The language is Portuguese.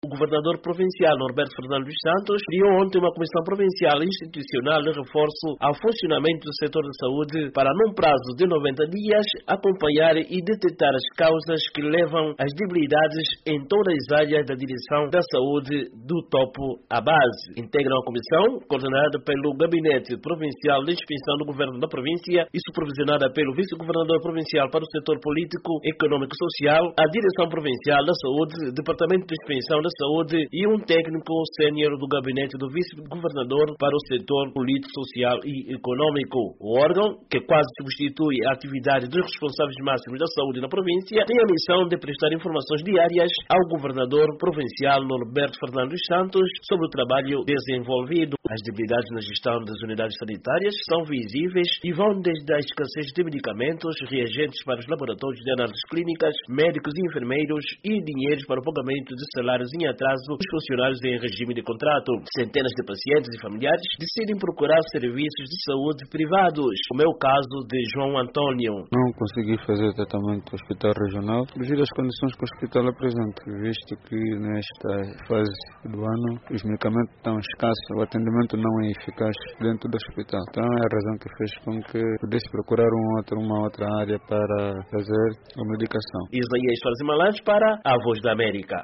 O governador provincial Norberto Fernando dos Santos criou ontem uma comissão provincial institucional de reforço ao funcionamento do setor de saúde para, num prazo de 90 dias, acompanhar e detectar as causas que levam às debilidades em todas as áreas da direção da saúde, do topo à base. Integram a comissão, coordenada pelo Gabinete Provincial de Inspeção do Governo da Província e supervisionada pelo Vice-Governador Provincial para o Setor Político, Econômico e Social, a Direção Provincial da Saúde, Departamento de Inspeção da Saúde e um técnico sénior do gabinete do vice-governador para o setor político, social e econômico. O órgão, que quase substitui a atividade dos responsáveis máximos da saúde na província, tem a missão de prestar informações diárias ao governador provincial Norberto Fernando dos Santos sobre o trabalho desenvolvido. As debilidades na gestão das unidades sanitárias são visíveis e vão desde a escassez de medicamentos, reagentes para os laboratórios de análises clínicas, médicos e enfermeiros e dinheiros para o pagamento de salários em atraso dos funcionários em regime de contrato. Centenas de pacientes e familiares decidem procurar serviços de saúde privados, como é o caso de João Antônio. Não consegui fazer tratamento no hospital regional devido às condições que o hospital apresenta, visto que nesta fase do ano os medicamentos estão escassos, o atendimento não é eficaz dentro do hospital. Então é a razão que fez com que pudesse procurar uma outra área para fazer a medicação. Isaías Soares Malades para a Voz da América.